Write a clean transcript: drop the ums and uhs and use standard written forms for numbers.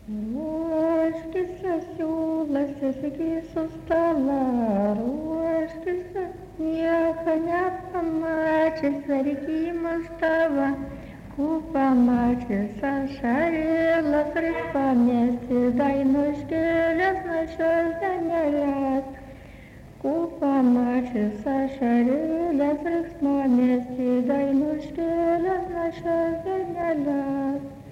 Ruoškis siūlas įsigys su stala, ruoškis nieko nepamačius, verkimas tava, pamačius ašarėlas, pamesti dainuškėlės našios denelės. Pamačius ašarėlės, pamesti dainuškėlės našios denelės.